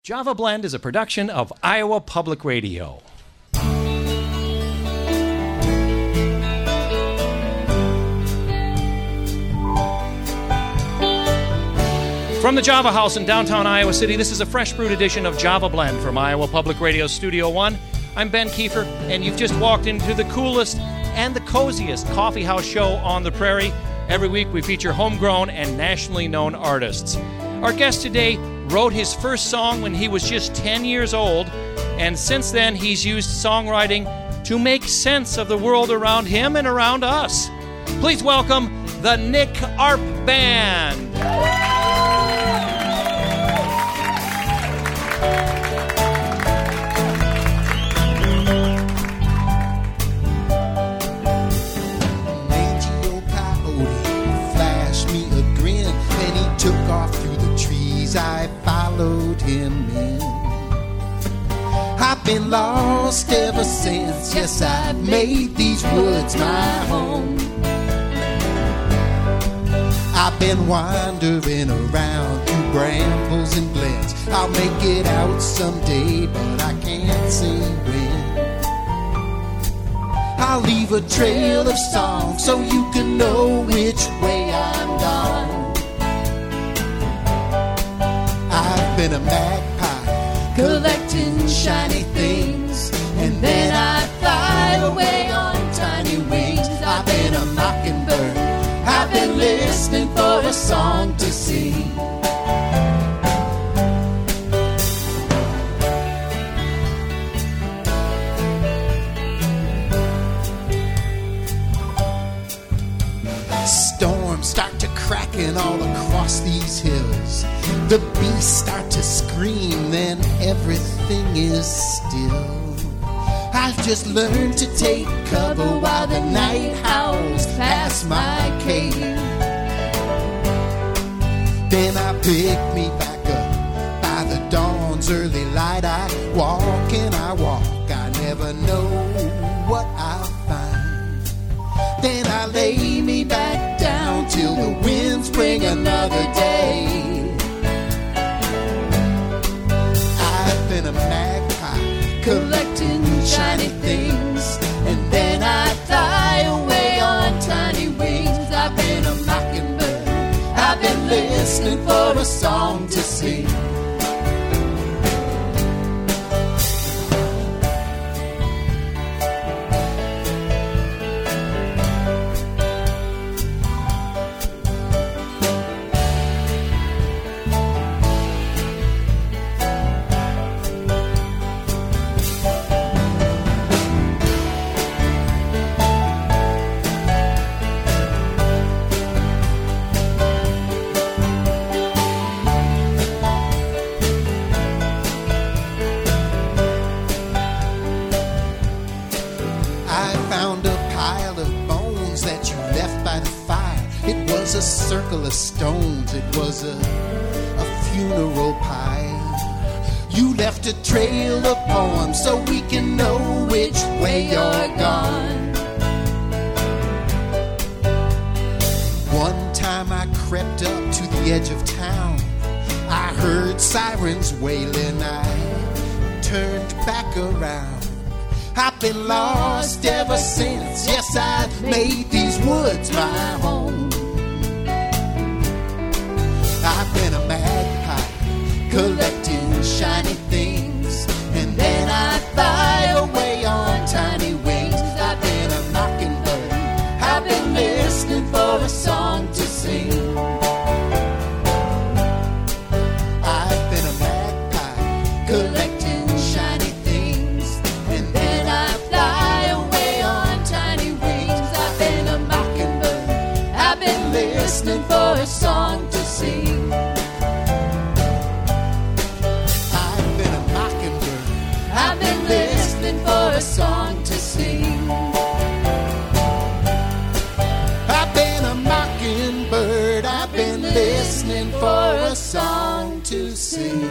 Java Blend is a production of Iowa Public Radio. From the Java House in downtown Iowa City, this is a fresh brewed edition of Java Blend from Iowa Public Radio Studio One. I'm Ben Kiefer, and you've just walked into the coolest and the coziest coffee house show on the prairie. Every week we feature homegrown and nationally known artists. Our guest today wrote his first song when he was just 10 years old, and since then he's used songwriting to make sense of the world around him and around us. Please welcome the Nick Arp Band. I followed him in. I've been lost ever since. Yes, I've made these woods my home. I've been wandering around through brambles and glens. I'll make it out someday, but I can't see when. I'll leave a trail of song so you can know which way I'm gone. I've been a magpie collecting shiny things, and then I fly away on tiny wings. I've been a mockingbird, I've been listening for a song to sing. Storms start to cracking all across these hills. The beasts start to scream, then everything is still. I've just learned to take cover while the night howls past my cave. Then I pick me back up by the dawn's early light. I walk and I walk, I never know what I'll find. Then I lay me back down till the winds bring another day. I've been a magpie collecting shiny things, and then I fly away on tiny wings. I've been a mockingbird, I've been listening for a song to sing. A circle of stones, it was a funeral pile. You left a trail of poems so we can know which way you're gone. One time I crept up to the edge of town. I heard sirens wailing, I turned back around. I've been lost ever since. Yes, I've made these woods my home. I've been a magpie collecting shiny things, and then I fly away on tiny wings. I've been a mockingbird, I've been listening for a song to sing. I've been a magpie collecting shiny things, and then I fly away on tiny wings. I've been a mockingbird, I've been listening for a song to sing. For a song to sing. I've been a mockingbird, I've been listening for a song to sing.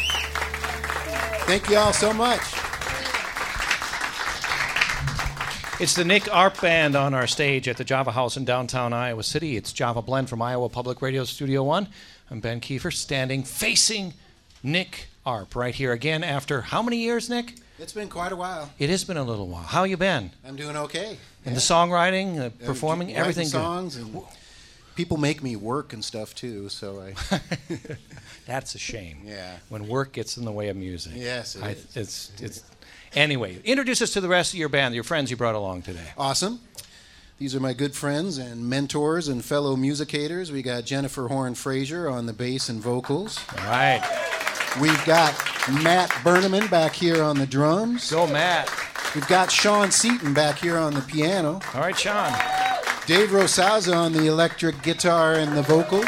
Thank you all so much. It's the Nick Arp Band on our stage at the Java House in downtown Iowa City. It's Java Blend from Iowa Public Radio Studio 1. I'm Ben Kiefer, standing facing Nick Arp right here again after how many years, Nick? It's been quite a while. It has been a little while. How you been? I'm doing okay. And the songwriting, performing, everything good? Songs and people make me work and stuff too, so I... That's a shame. Yeah. When work gets in the way of music. Yes, it is. It's Anyway, introduce us to the rest of your band, your friends you brought along today. Awesome. These are my good friends and mentors and fellow musicators. We got Jennifer Horn Frazier on the bass and vocals. All right. We've got Matt Berneman back here on the drums. Go, Matt. We've got Sean Seaton back here on the piano. All right, Sean. Dave Rosazza on the electric guitar and the vocals.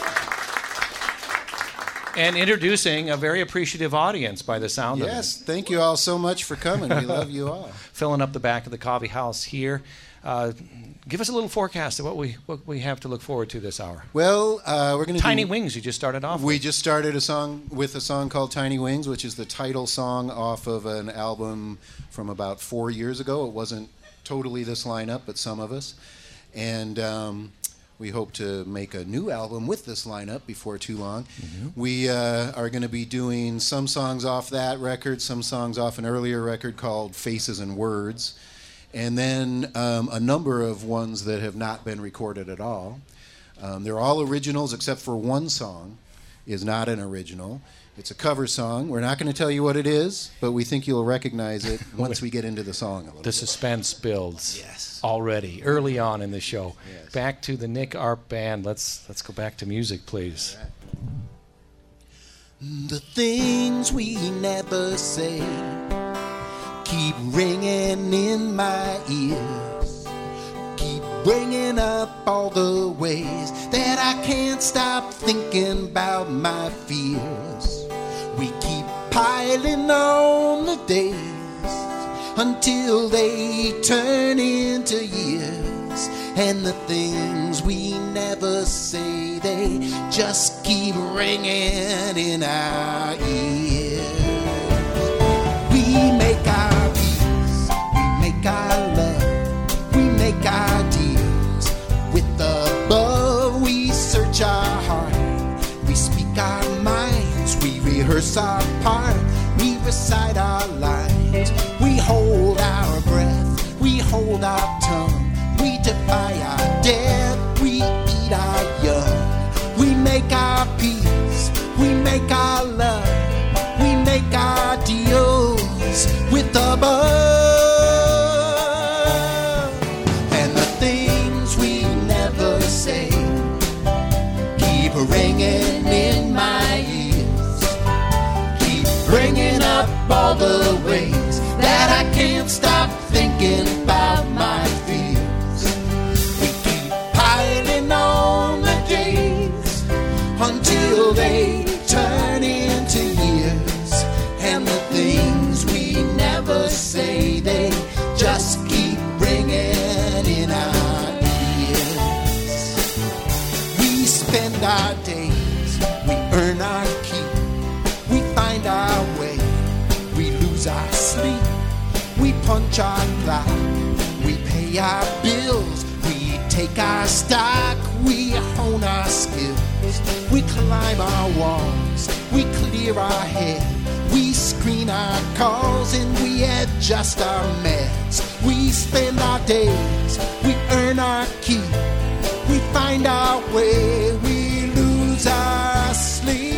And introducing a very appreciative audience by the sound of it. Yes, thank you all so much for coming. We love you all. Filling up the back of the coffee house here. Give us a little forecast of what we have to look forward to this hour. Well, we're going to Tiny Wings, you just started off with. We just started a song called Tiny Wings, which is the title song off of an album from about 4 years ago. It wasn't totally this lineup, but some of us. And we hope to make a new album with this lineup before too long. Mm-hmm. We are going to be doing some songs off that record, some songs off an earlier record called Faces and Words, and then a number of ones that have not been recorded at all. They're all originals except for one song is not an original. It's a cover song. We're not going to tell you what it is, but we think you'll recognize it once we get into the song a little bit. The suspense builds. Yes. Already, early on in the show. Yes. Back to the Nick Arp Band. Let's go back to music, please. The things we never say keep ringing in my ears, keep bringing up all the ways that I can't stop thinking about my fears. We keep piling on the days until they turn into years, and the things we never say, they just keep ringing in our ears. We make our peace, we make our love, we make our deals with the above. We search our heart, we speak our minds, we rehearse our part, we recite our lines, we hold our breath, we hold our tongue, we defy our death, we eat our young. We make our peace, we make our love, we make our deals with the above. And the things we never say keep ringing in my ears, keep bringing up all the ways that I can't stop thinking about my fears. We keep piling on the days until they turn into years, and the things we never say, they just keep ringing in our ears. We spend our days, we earn our keep, we find our way, we lose our sleep, we punch our clock, we pay our bills, we take our stock, we hone our skills, we climb our walls, we clear our head, we screen our calls, and we adjust our meds. We spend our days, we earn our keep, we find our way, we lose our sleep.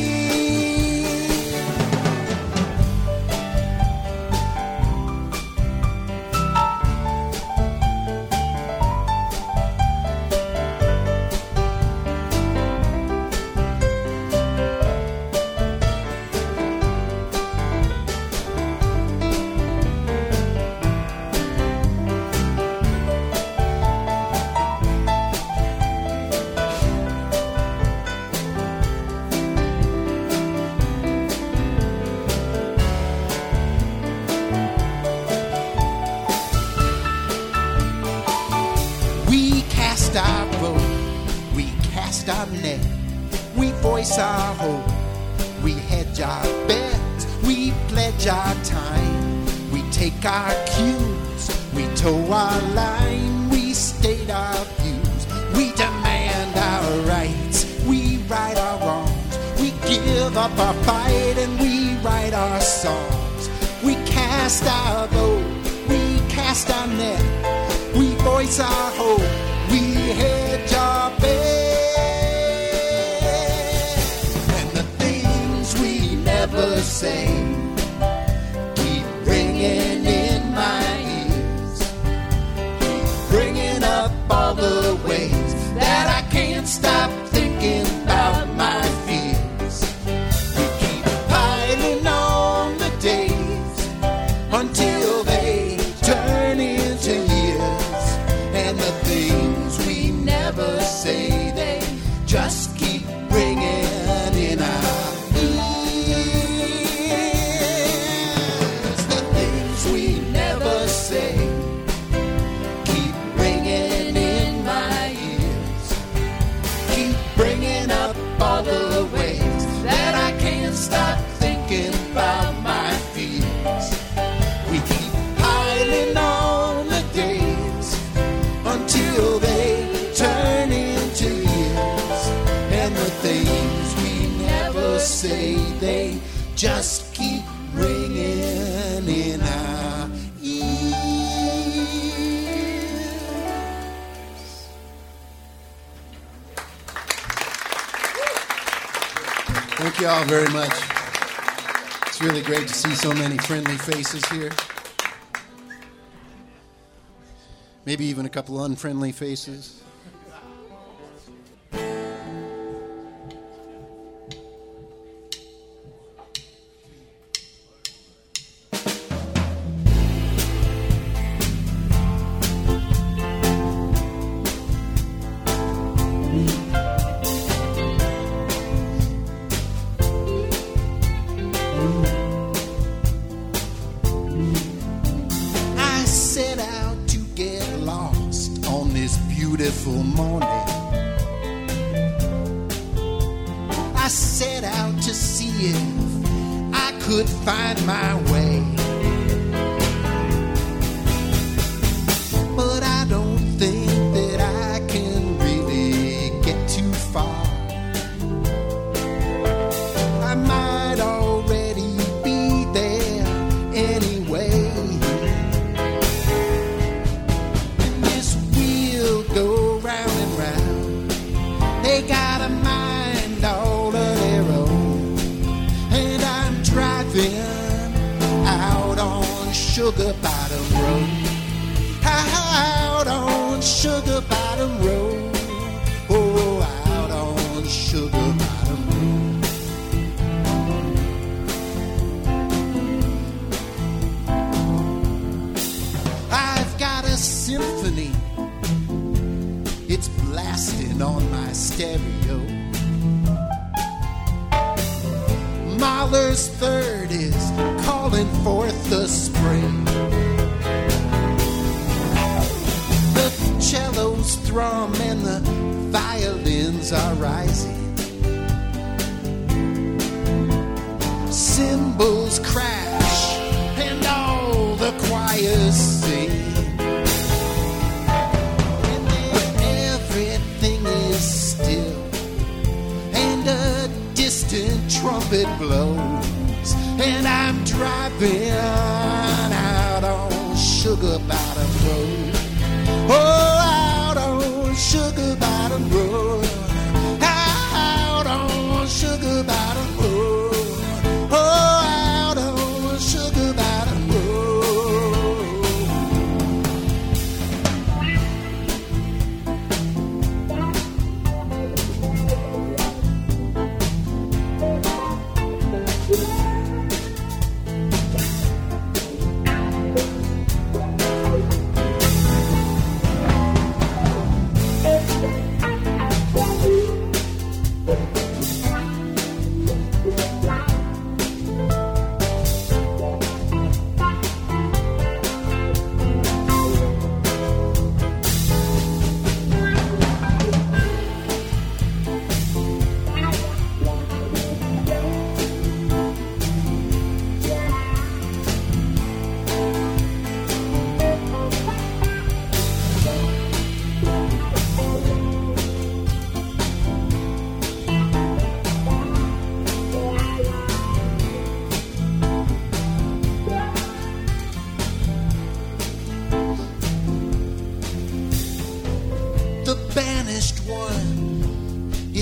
Our net, we voice our hope, we hedge our bets, we pledge our time, we take our cues, We toe our line, we state our views, we demand our rights, we right our wrongs, we give up our fight and we write our songs. We cast our vote, we cast our net, we voice our hope, we hedge our bet. And the things we never say keep ringing in my ears, keep bringing up all the ways that I can't stop thinking about my fears. We keep piling on the days until they turn into years, and the things we never say, they just keep ringing in our ears. The things we never say keep ringing in my ears, keep bringing up all the ways that I can't stop thinking about my fears. We keep piling on the days until they turn into years, and the things we never say, they just keep ringing in our ears. Thank you all very much. It's really great to see so many friendly faces here. Maybe even a couple unfriendly faces. I set out to get lost on this beautiful morning. I set out to see if I could find my way, but I don't think that I can really get too far. I might already be there anyway. And this wheel go round and round. They got a mind all of their own. And I'm driving out on Sugar Bottom Road. Out on Sugar Bottom Road. Oh, out on Sugar Bottom Road. I've got a symphony, it's blasting on my stereo. Mahler's Third is calling forth the spring. The cellos thrum and the violins are rising. Cymbals crash and all the choirs sing. And then everything is still, and a distant trumpet blows, and I'm driving out on Sugar Bottom Road. Oh, out on Sugar Bottom Road. Out on Sugar Bottom Road. Oh, out on Sugar Bottom Road.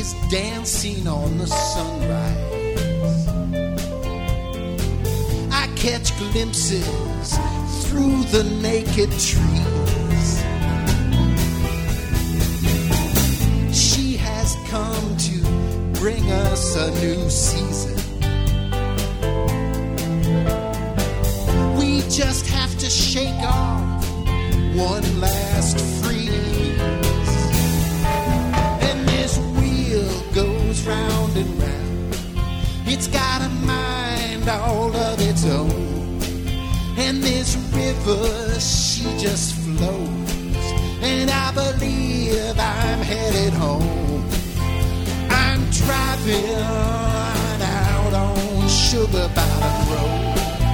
is dancing on the sunrise. I catch glimpses through the naked trees. She has come to bring us a new season. We just have to shake off one last freeze. And this wheel goes round and round. It's got a mind all of its own. And this river, she just flows. And I believe I'm headed home. I'm driving out on Sugar Bottom Road.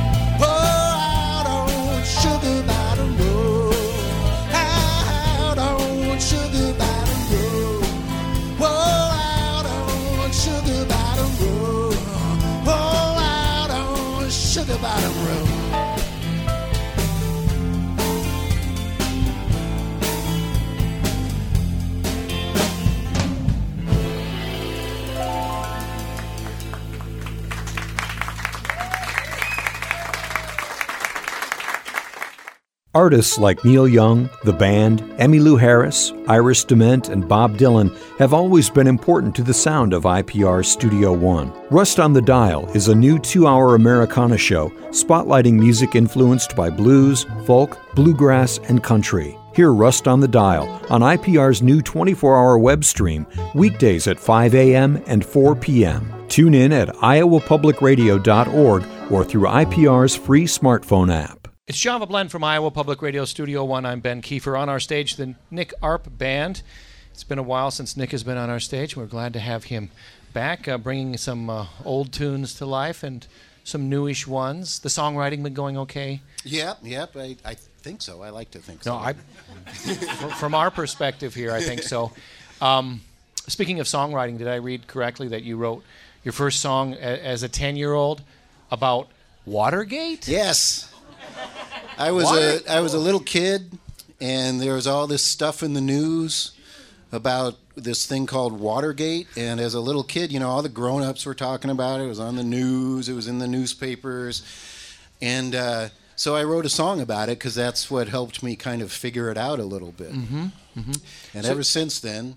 Sugar Bottom Road, out on Sugar Bottom Road, oh, out on Sugar Bottom Road, oh, out on Sugar Bottom Road. Artists like Neil Young, the band, Emmylou Harris, Iris DeMent, and Bob Dylan have always been important to the sound of IPR Studio One. Rust on the Dial is a new 2-hour Americana show spotlighting music influenced by blues, folk, bluegrass, and country. Hear Rust on the Dial on IPR's new 24-hour web stream, weekdays at 5 a.m. and 4 p.m. Tune in at iowapublicradio.org or through IPR's free smartphone app. It's Java Blend from Iowa Public Radio Studio One. I'm Ben Kiefer. On our stage, the Nick Arp Band. It's been a while since Nick has been on our stage. We're glad to have him back, bringing some old tunes to life and some newish ones. The songwriting been going okay? Yep, I think so. I like to think so. No, from our perspective here, I think so. Speaking of songwriting, did I read correctly that you wrote your first song as a 10-year-old about Watergate? Yes. I was a little kid, and there was all this stuff in the news about this thing called Watergate. And as a little kid, you know, all the grown-ups were talking about it. It was on the news. It was in the newspapers. And so I wrote a song about it because that's what helped me kind of figure it out a little bit. Mm-hmm. Mm-hmm. And ever since then,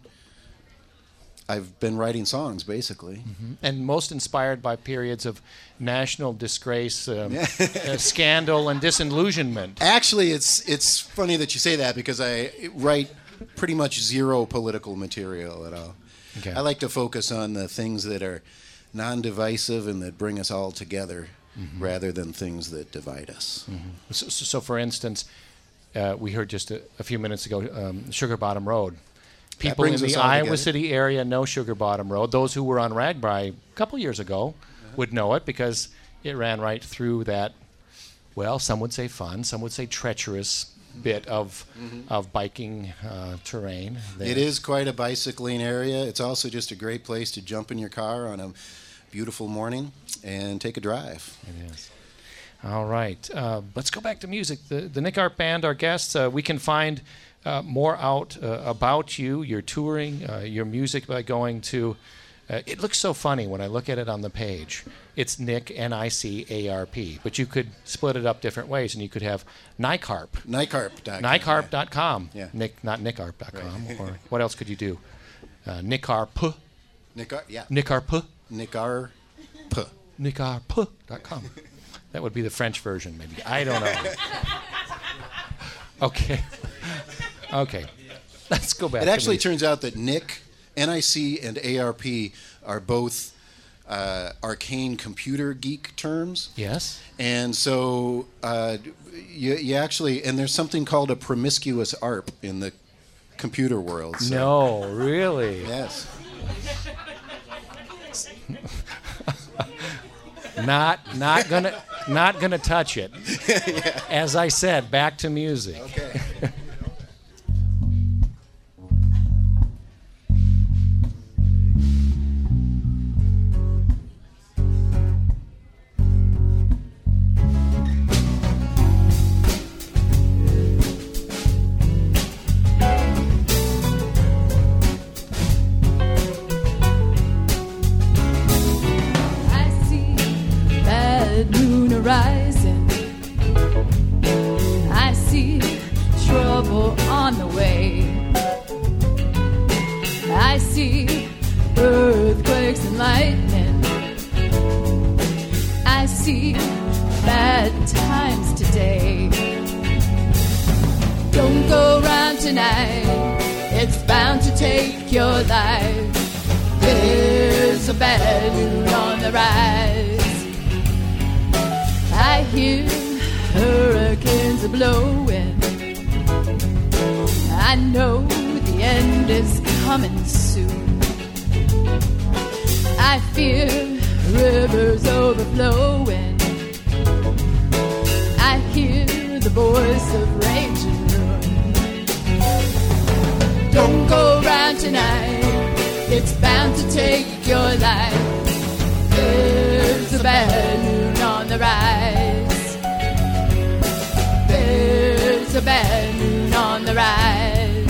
I've been writing songs, basically. Mm-hmm. And most inspired by periods of national disgrace, scandal, and disillusionment. Actually, it's funny that you say that because I write pretty much zero political material at all. Okay. I like to focus on the things that are non-divisive and that bring us all together rather than things that divide us. Mm-hmm. So, for instance, we heard just a few minutes ago, Sugar Bottom Road. People in the Iowa City area know Sugar Bottom Road. Those who were on RAGBRAI a couple years ago would know it because it ran right through that, well, some would say fun, some would say treacherous bit of biking terrain there. It is quite a bicycling area. It's also just a great place to jump in your car on a beautiful morning and take a drive. It is. All right. Let's go back to music. The Nick Arp Band, our guests, we can find more out about you, your touring, your music by going to... it looks so funny when I look at it on the page. It's Nick, N-I-C-A-R-P. But you could split it up different ways, and you could have Nicarp. Nicarp.com. Nicarp.com. Yeah. Nick, not Nickarp.com. Right. Or what else could you do? Nicarp. Yeah. Nicarp. Nicarp. Nicarp.com. That would be the French version, maybe. I don't know. Okay. Let's go back. It actually turns out that Nick, N-I-C, and A-R-P are both arcane computer geek terms. Yes. And so you actually, and there's something called a promiscuous ARP in the computer world. So. No, really? Yes. Not gonna touch it. Yeah. As I said, back to music. Okay. see bad times today. Don't go round tonight, it's bound to take your life. There's a bad moon on the rise. I hear hurricanes are blowing. I know the end is coming soon. I fear rivers overflowing. I hear the voice of rage and ruin. Don't go round tonight, it's bound to take your life. There's a bad moon on the rise. There's a bad moon on the rise.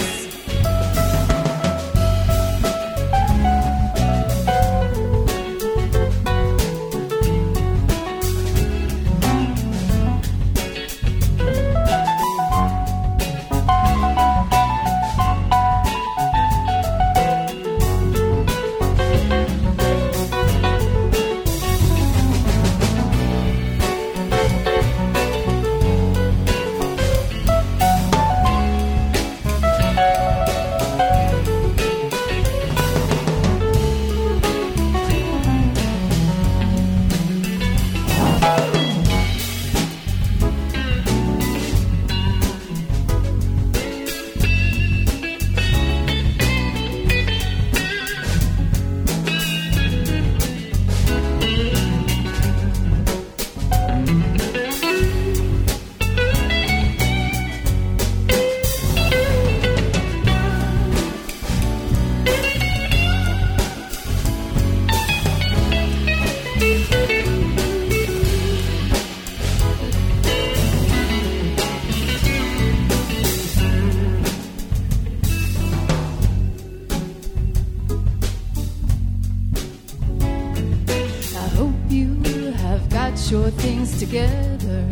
Your things together.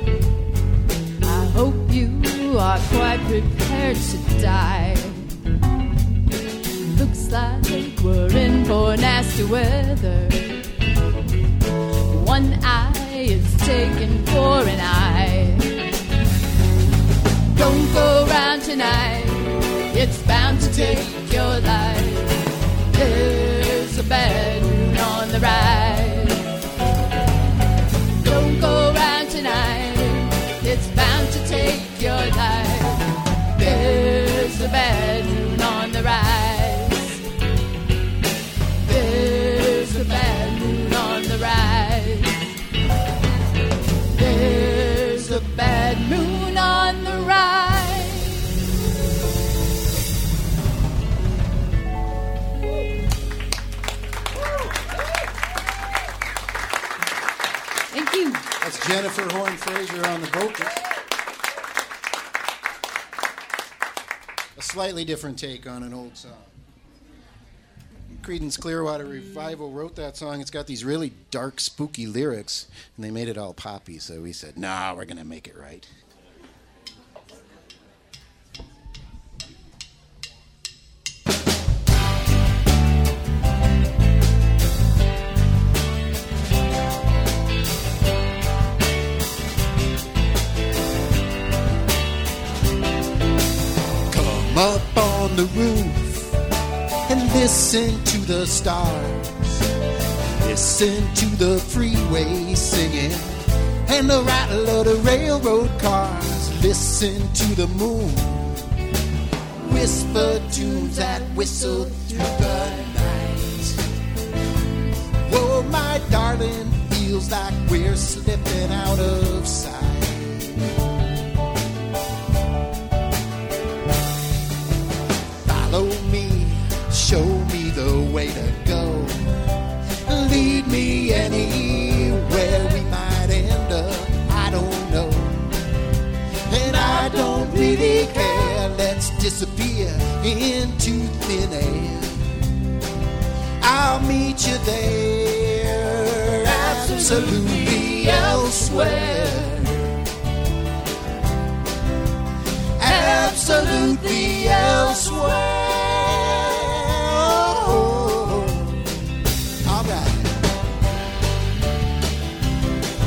I hope you are quite prepared to die. Looks like we're in for nasty weather. One eye is taken for an eye. Don't go round tonight, it's bound to take your life. There's a bad moon on the rise. Don't go round tonight, it's bound to take your life. There's a bad moon on the rise. There's a bad moon on the rise. There's a bad moon on the rise. Thank you. That's Jennifer Horn Fraser on the vocals. A slightly different take on an old song. Creedence Clearwater Revival wrote that song. It's got these really dark, spooky lyrics, and they made it all poppy, so we said, nah, we're going to make it right. Up on the roof and listen to the stars. Listen to the freeway singing and the rattle of the railroad cars. Listen to the moon whisper tunes that whistle through the night. Oh, my darling, feels like we're slipping out of sight. Follow me, show me the way to go. Lead me anywhere we might end up. I don't know, and I don't really care. Let's disappear into thin air. I'll meet you there, absolutely elsewhere. Absolutely elsewhere. Oh, all right.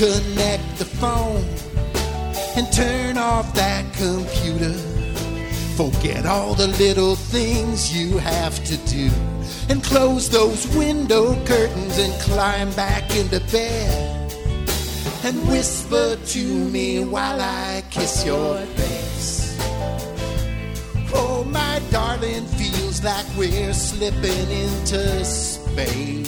Disconnect the phone and turn off that computer. Forget all the little things you have to do, and close those window curtains and climb back into bed, and whisper to me while I kiss your face. Oh, my darling, feels like we're slipping into space.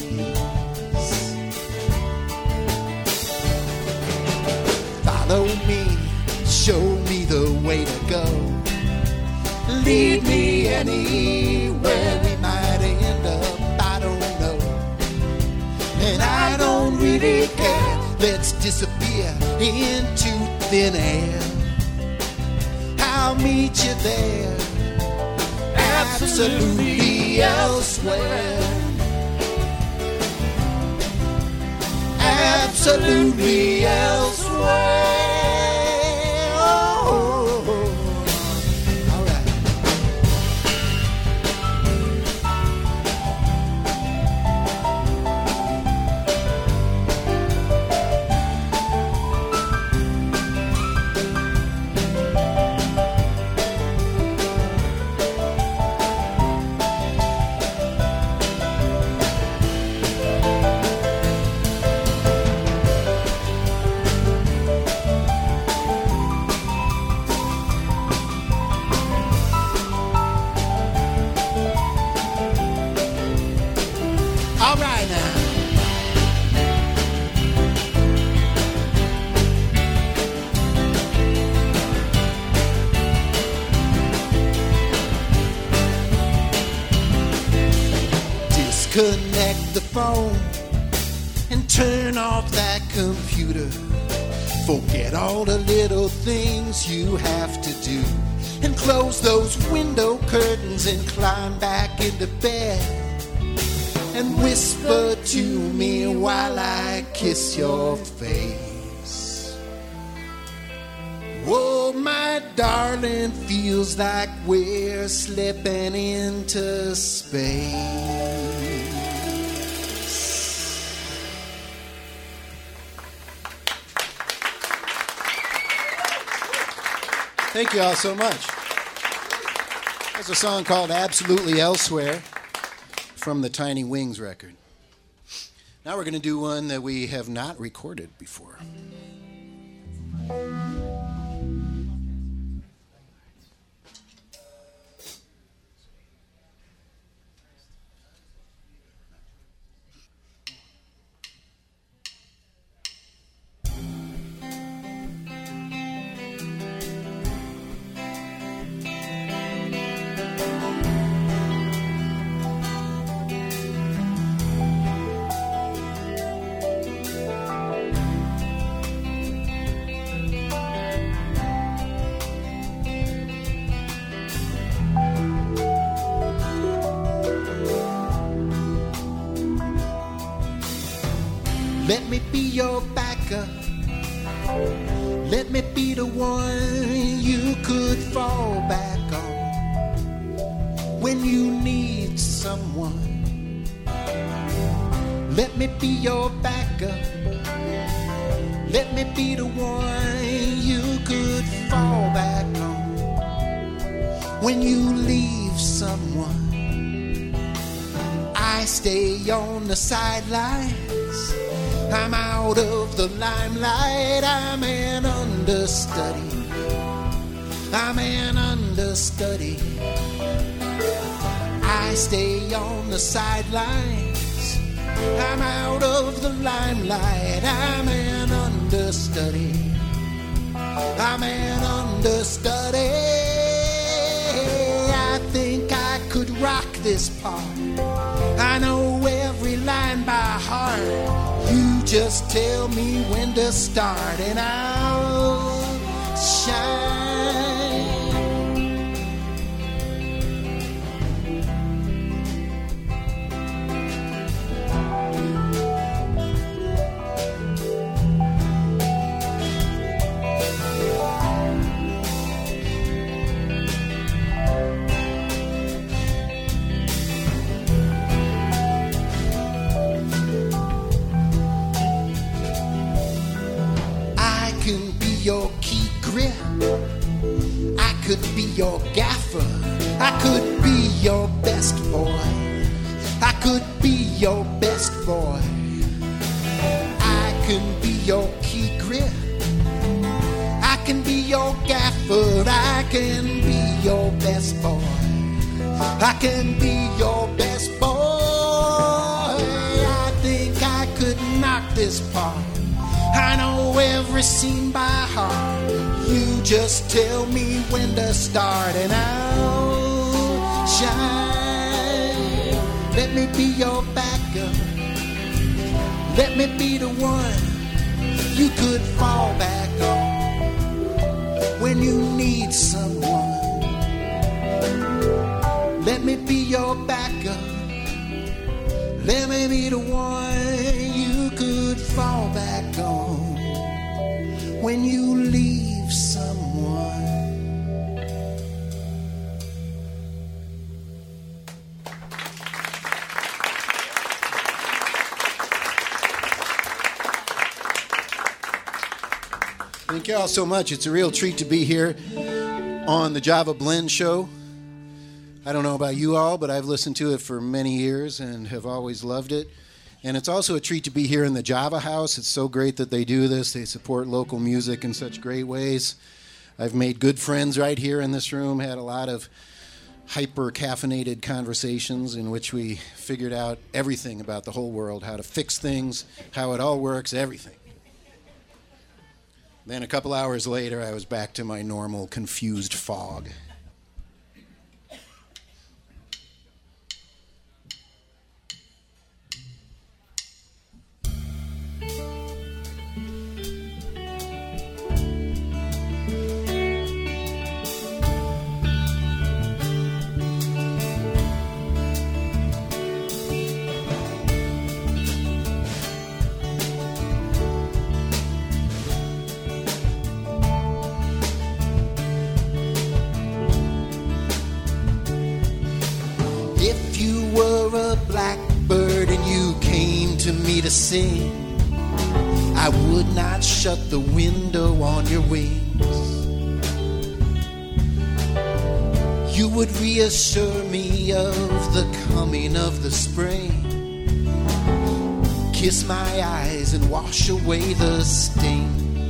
Follow me, show me the way to go. Lead me anywhere we might end up, I don't know. And I don't really care, let's disappear into thin air. I'll meet you there, absolutely elsewhere. Absolutely elsewhere. Disconnect the phone and turn off that computer. Forget all the little things you have to do, and close those window curtains and climb back into bed, and whisper to me while I kiss your face. Oh, my darling, feels like we're slipping into space. Thank you all so much. That's a song called Absolutely Elsewhere from the Tiny Wings record. Now we're going to do one that we have not recorded before. Let me be your backup. Let me be the one you could fall back on when you need someone. Let me be your backup. Let me be the one you could fall back on when you leave someone. I stay on the sidelines. I'm out of the limelight. I'm an understudy. I'm an understudy. I stay on the sidelines. I'm out of the limelight. I'm an understudy. I'm an understudy. I think I could rock this part. I know every line by heart. You just tell me when to start and I'll shine. could be your gaffer. I could be your best boy. I could be your best boy. I can be your key grip. I can be your gaffer. I can be your best boy. I can be your best boy. I think I could knock this part. I know every scene by heart. You just tell me when to start and I'll shine. Let me be your backup. Let me be the one you could fall back on when you need someone. Let me be your backup. Let me be the one you could fall back on when you leave someone. Thank you all so much. It's a real treat to be here on the Java Blend Show. I don't know about you all, but I've listened to it for many years and have always loved it. And it's also a treat to be here in the Java House. It's so great that they do this. They support local music in such great ways. I've made good friends right here in this room, had a lot of hyper-caffeinated conversations in which we figured out everything about the whole world, how to fix things, how it all works, everything. Then a couple hours later, I was back to my normal confused fog. Blackbird and you came to me to sing, I would not shut the window on your wings. You would reassure me of the coming of the spring, kiss my eyes and wash away the sting.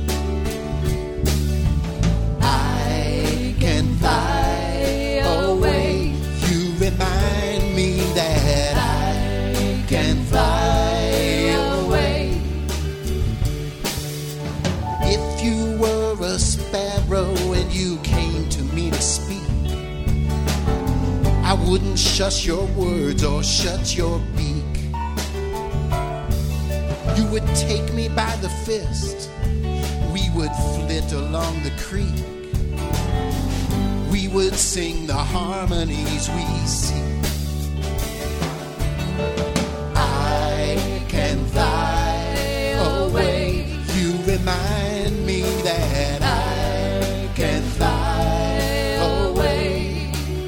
I can fly away. You remind me that I can fly away. If you were a sparrow and you came to me to speak, I wouldn't shush your words or shut your beak. You would take me by the fist, we would flit along the creek, we would sing the harmonies we seek. I can fly away. You remind me that I can fly away.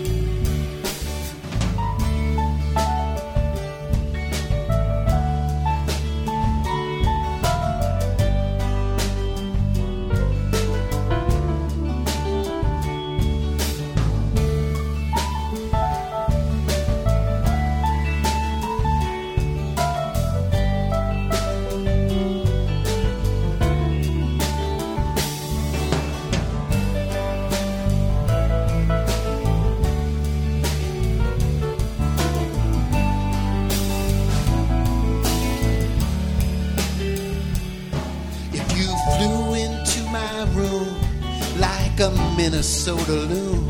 A Minnesota loon,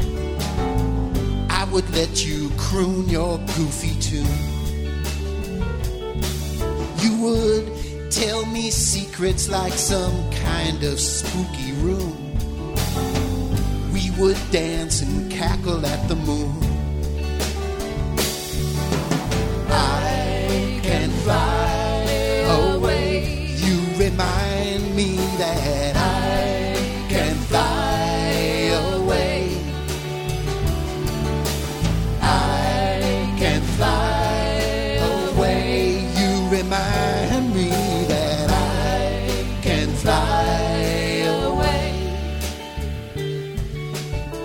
I would let you croon your goofy tune. You would tell me secrets like some kind of spooky room. We would dance and cackle at the moon. I can fly away. You remind me that I can fly away. I can fly away. You remind me that I can fly away.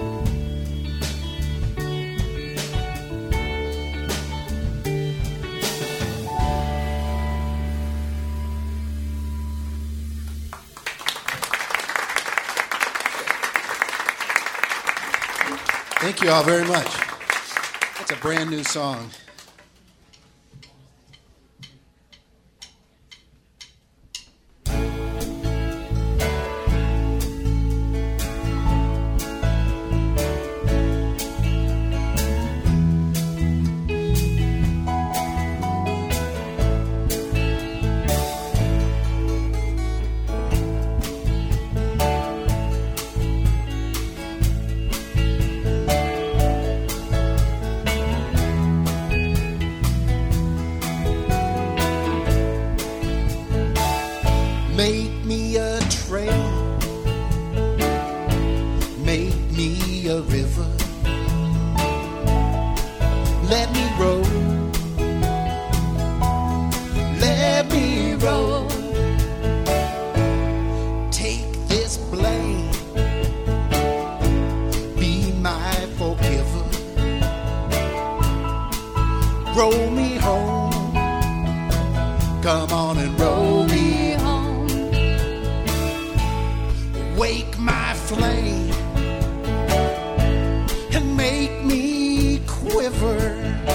Thank you all very much. That's a brand new song. Make me a trail, make me a river, let me roll, let me roll. Take this blame, be my forgiver, roll me home, come on and roll me home. Wake my flame and make me quiver.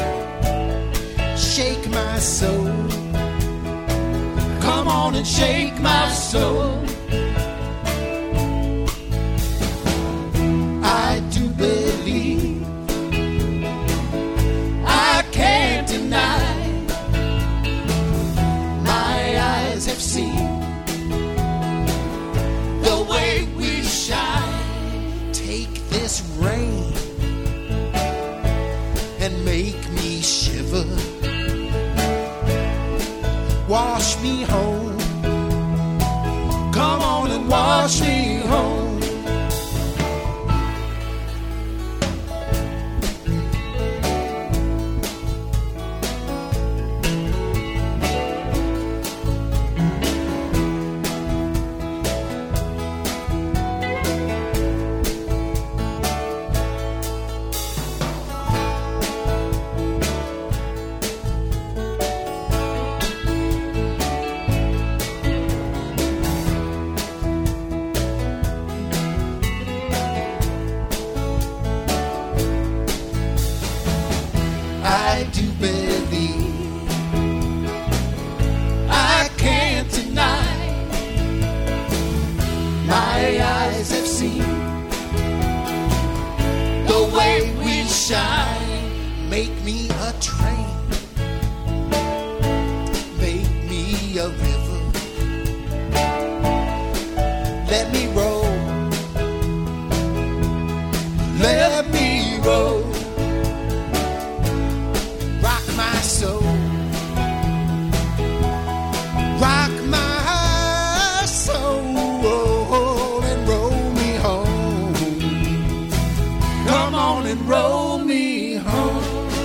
Shake my soul. Come on and shake my soul. I do believe, I can't deny, my eyes have seen the way we shine. Take this rain and make me shiver. Wash me home. Come on and wash me home. I do believe, I can't deny, my eyes have seen the way we shine. Make me a train, make me a river, let me roll, let me roll. Soul. Rock my soul and roll me home. Come on and roll me home.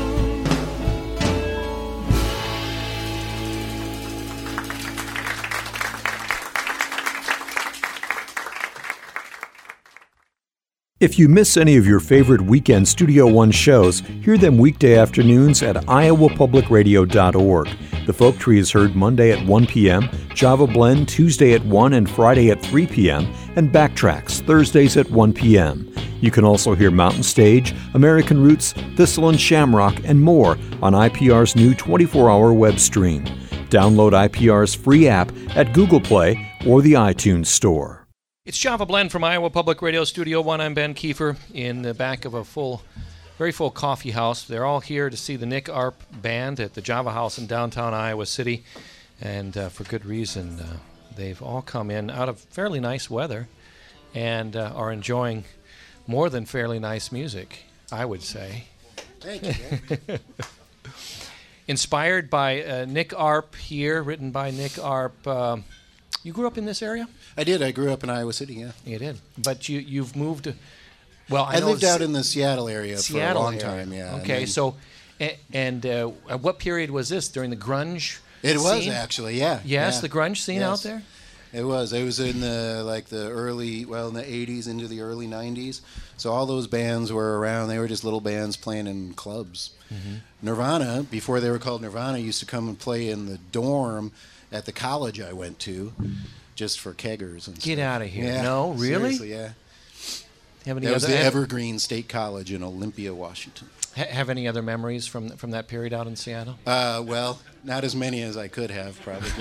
If you miss any of your favorite weekend Studio One shows, hear them weekday afternoons at iowapublicradio.org. The Folk Tree is heard Monday at 1 p.m., Java Blend Tuesday at 1 and Friday at 3 p.m., and Backtracks Thursdays at 1 p.m. You can also hear Mountain Stage, American Roots, Thistle and Shamrock, and more on IPR's new 24-hour web stream. Download IPR's free app at Google Play or the iTunes Store. It's Java Blend from Iowa Public Radio Studio One. I'm Ben Kiefer in the back of a very full coffee house. They're all here to see the Nick Arp Band at the Java House in downtown Iowa City, and for good reason. They've all come in out of fairly nice weather and are enjoying more than fairly nice music, I would say. Thank you. Inspired by Nick Arp here, written by Nick Arp. You grew up in this area? I did. I grew up in Iowa City, yeah. You did. But you've moved... Well, I lived out in the Seattle area for a long time, yeah. Okay, so... And what period was this? During the grunge It was, scene? actually, yeah. Yes, yeah. the grunge scene out there? It was. It was in the early, in the 80s into the early 90s. So all those bands were around. They were just little bands playing in clubs. Mm-hmm. Nirvana, before they were called Nirvana, used to come and play in the dorm at the college I went to, just for keggers and Get stuff. out of here. Yeah, No, really? Seriously, yeah. Have any That was other, the Evergreen State College in Olympia, Washington. have any other memories from that period out in Seattle? Well, not as many as I could have, probably.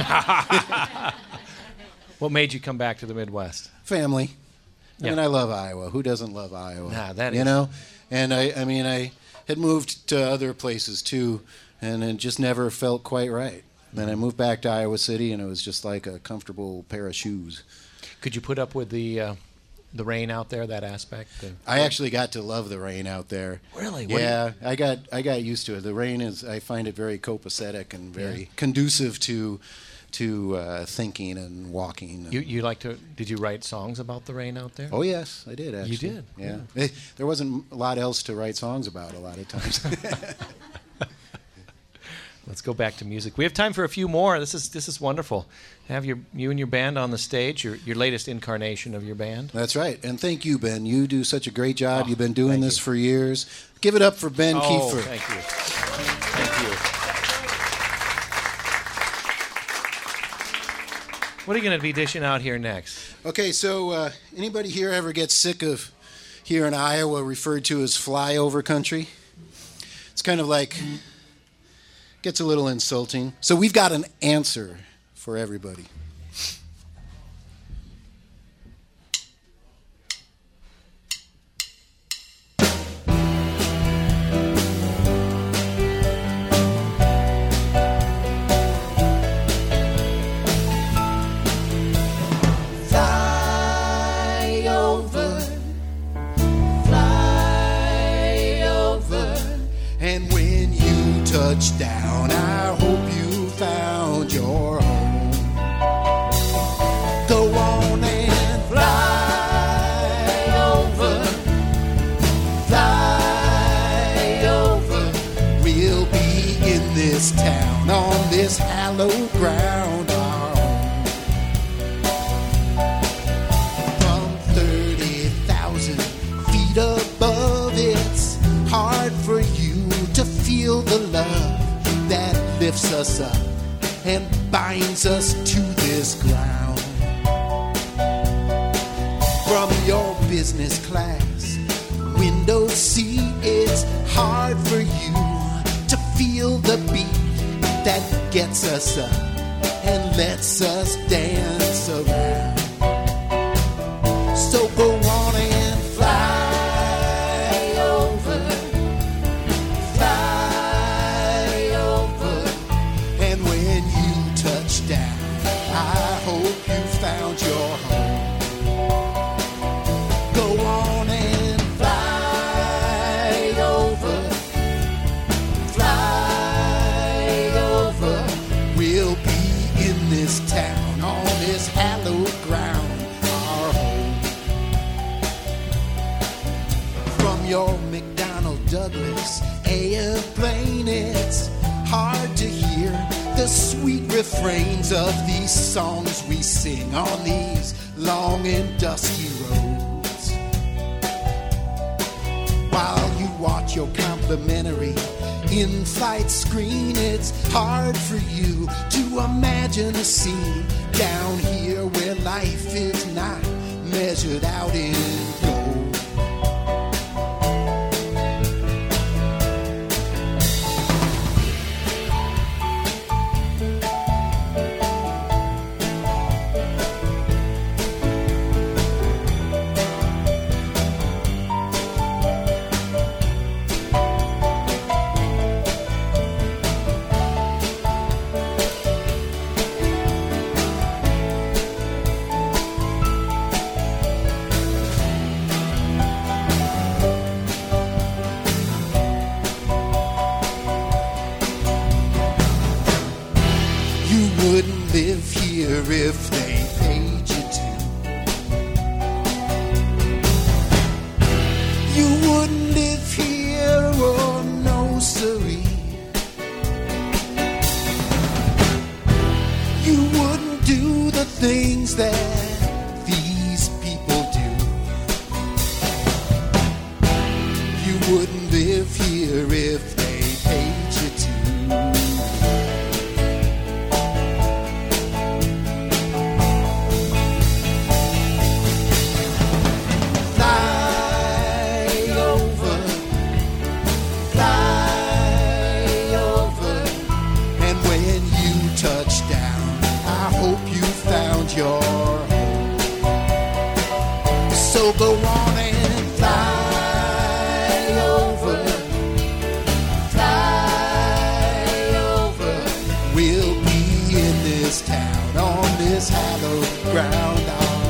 What made you come back to the Midwest? Family. I Yeah. mean, I love Iowa. Who doesn't love Iowa? Nah, that you is- know? And I had moved to other places too, and it just never felt quite right. Then I moved back to Iowa City, and it was just like a comfortable pair of shoes. Could you put up with the rain out there? That aspect. I actually got to love the rain out there. Really? What Yeah, I got used to it. The rain I find it very copacetic and very conducive to thinking and walking. You like to? Did you write songs about the rain out there? Oh yes, I did actually. did? Yeah. There wasn't a lot else to write songs about a lot of times. Let's go back to music. We have time for a few more. This is wonderful. Have you and your band on the stage. Your latest incarnation of your band. That's right. And thank you, Ben. You do such a great job. Oh, You've been doing thank this you. for years. Give it up for Ben Oh, Kiefer. thank you. Thank you. What are you going to be dishing out here next? Okay, so anybody here ever get sick of here in Iowa referred to as flyover country? It's kind of like, gets a little insulting. So we've got an answer for everybody. Fly over, fly over. And when you touch down, I hope you found your home. Go on and Fly over, fly over. we'll be in this town on this hallowed ground. Our home. From 30,000 feet above, it's hard for you to feel the love that lifts us up and binds us to this ground. From your business class window seat, it's hard for you to feel the beat that gets us up and lets us dance around. So go on and Fly over, fly over. and when you touch down, I hope you found your home. Go on and Fly over, fly over. we'll be in this town on this hallowed ground, our home. From your McDonnell Douglas airplane, it's hard to hear the sweet refrains of these songs we sing on these long and dusty roads. While you watch your complimentary in-flight screen, it's hard for you to imagine a scene down here where life is not measured out in gold. we'll go on and fly over. Fly over. We'll be in this town on this hallowed ground.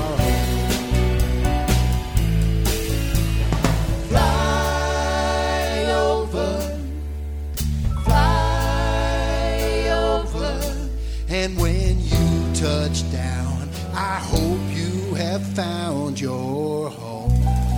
And when you touch down, I hope you have found your home.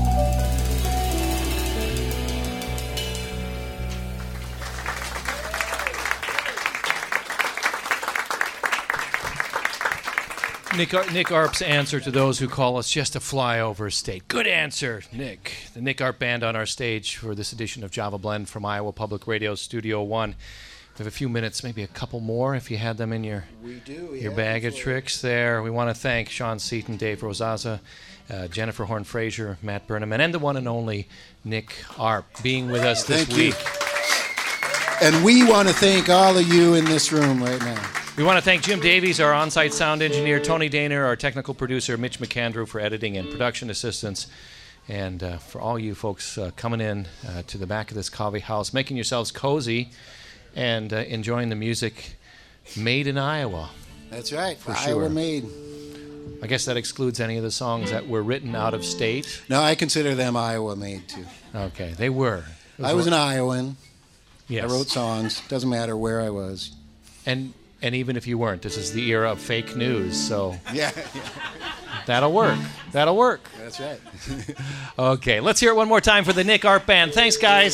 Nick Arp's answer to those who call us just a flyover state. Good answer, Nick. The Nick Arp Band on our stage for this edition of Java Blend from Iowa Public Radio Studio 1. We have a few minutes, maybe a couple more if you had them in your bag of tricks there. We want to thank Sean Seaton, Dave Rosaza, Jennifer Horn-Fraser, Matt Burnham, and the one and only Nick Arp being with us this week. And we want to thank all of you in this room right now. We want to thank Jim Davies, our on-site sound engineer, Tony Daner, our technical producer, Mitch McAndrew for editing and production assistance, and for all you folks coming in to the back of this coffee house, making yourselves cozy and enjoying the music made in Iowa. That's right, for Iowa sure. Made. I guess that excludes any of the songs that were written out of state. No, I consider them Iowa Made too. Okay, they were. I was an Iowan. Yes. I wrote songs. Doesn't matter where I was. And even if you weren't, this is the era of fake news, so yeah. That'll work. That'll work. That's right. Okay, let's hear it one more time for the Nick Arp Band. Thanks, guys.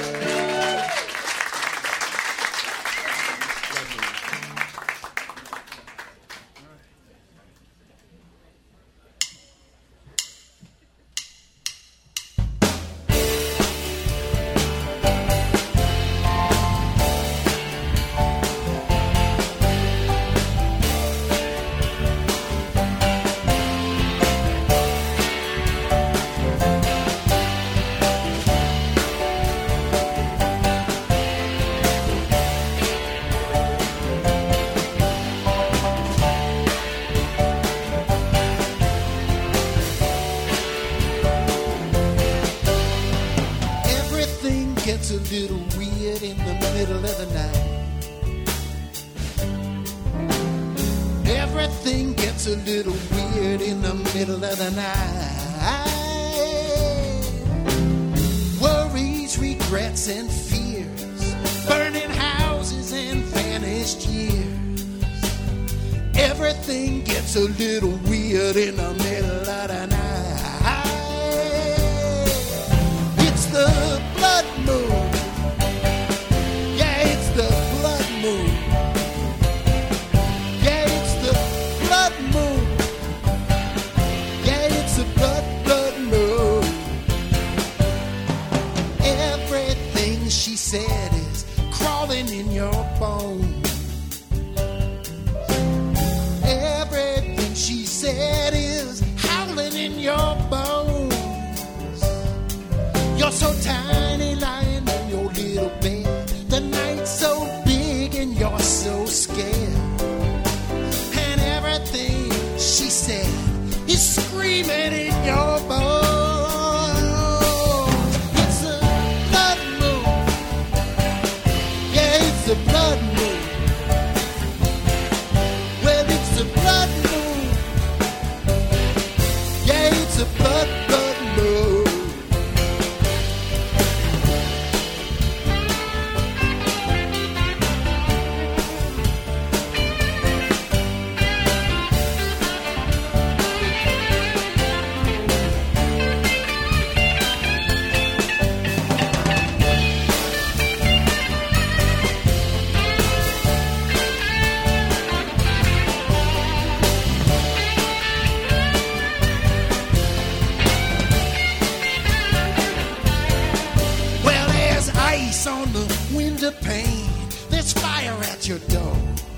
Gets a little weird in the middle of the night. Everything gets a little weird in the middle of the night. Worries, regrets, and fears, burning houses and vanished years. Everything gets a little weird in the middle of the night. It's the blood moon. Yeah, it's the blood moon. Yeah, it's the blood moon. Yeah, it's the blood moon. Everything she said is crawling in your bones. Everything she said is howling in your bones. You're so tiny lying in your little bed. The night's so big and you're so scared. And everything she said is screaming in your bones. It's a blood moon. Yeah, it's a blood moon. Well, it's a blood moon. Yeah, it's a blood moon. On the window pane, there's fire at your door.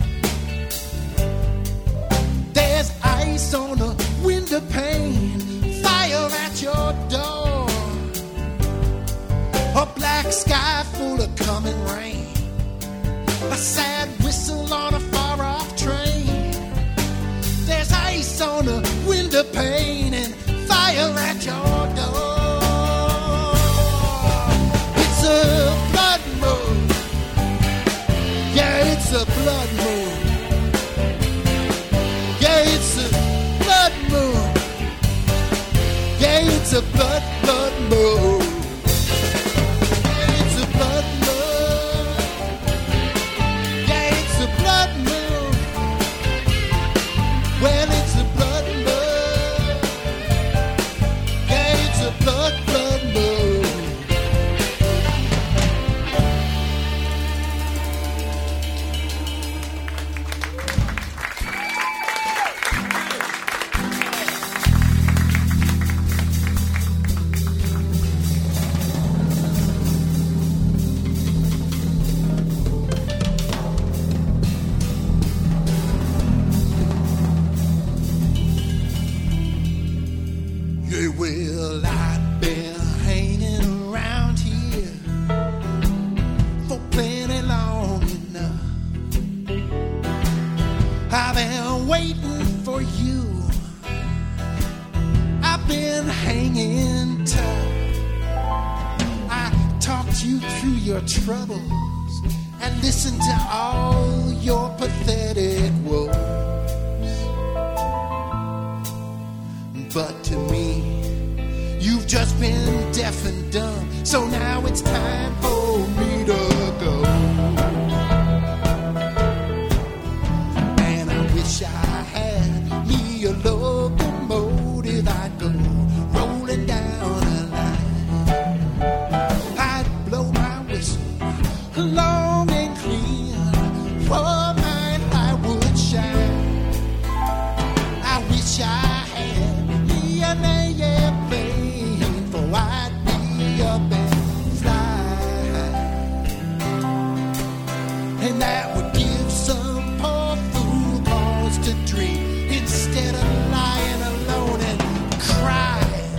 There's ice on the window pane, fire at your door. A black sky full of coming rain, a sad whistle on a far-off train. There's ice on the window pane and fire at your it's a blood moon. It's a blood moon. Yeah, it's a blood moon. Well, it's a blood moon. Yeah, it's a blood moon. Well, I've been hanging around here for plenty long enough. I've been waiting for you. I've been hanging tough. I talked you through your troubles and listened to all your pathetic woes. But to me, you've just been deaf and dumb, so now it's time for me to go. And I wish I had me a locomotive. I'd go rolling down a line. I'd blow my whistle long and clean, for my light would shine. I wish I an airplane, for I'd be up and fly, and that would give some poor fool cause to dream instead of lying alone and crying.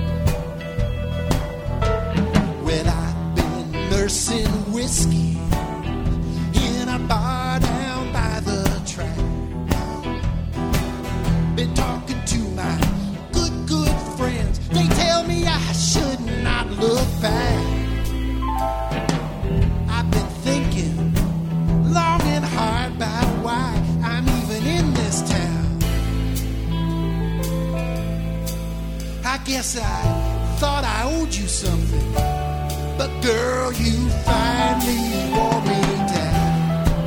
Well, I've been nursing whiskey in a bar down by the track, been talking to my good friends. They tell me I should not look back. I've been thinking long and hard about why I'm even in this town. I guess I thought I owed you something, but girl, you finally wore me down.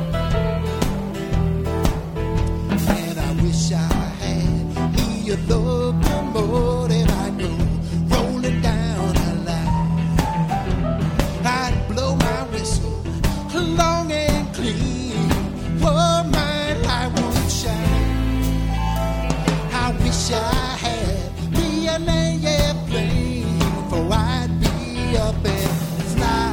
And I wish I had me a locomotive. I'd go rolling down a line. I'd blow my whistle long and clean, for my light would shine. I wish I had me an airplane, for I'd be up and fly,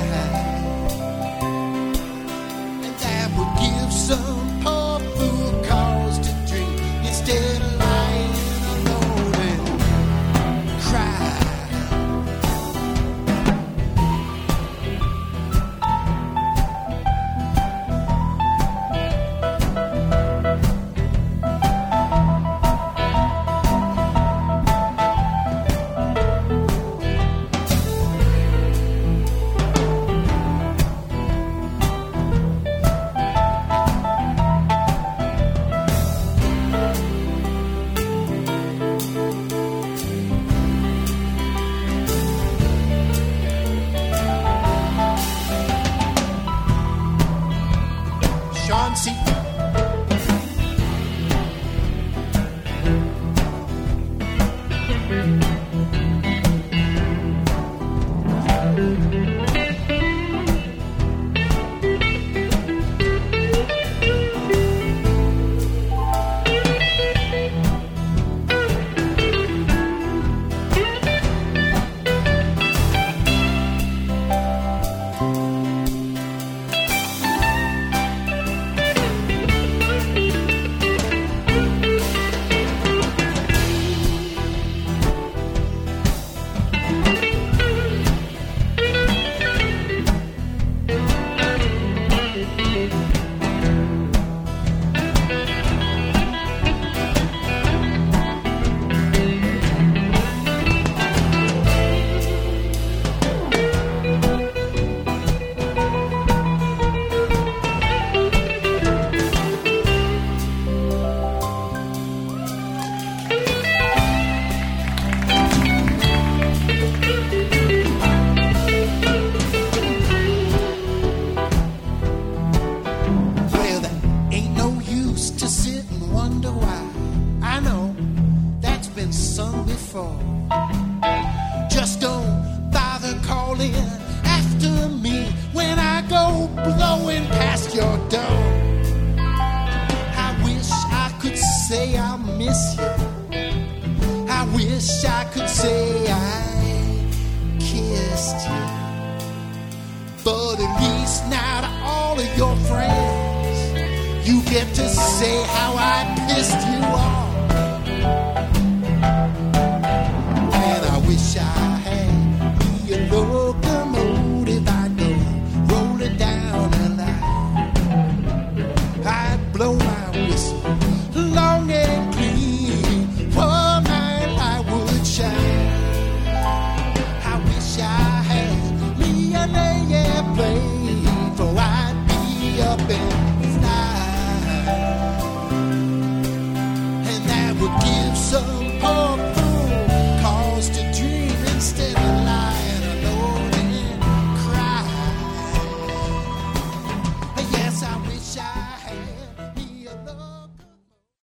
and that would give some poor fool cause to drink instead of lying alone been sung before. Just don't bother calling after me when I go blowing past your door. I wish I could say I miss you. I wish I could say I kissed you. But at least now to all of your friends, you get to say how I pissed you off. And I wish I had me a locomotive I'd go rolling down the line. I'd blow my whistle long and clean for my light would shine. I wish I had me an airplane, for I'd be up and fly. And that would give some hope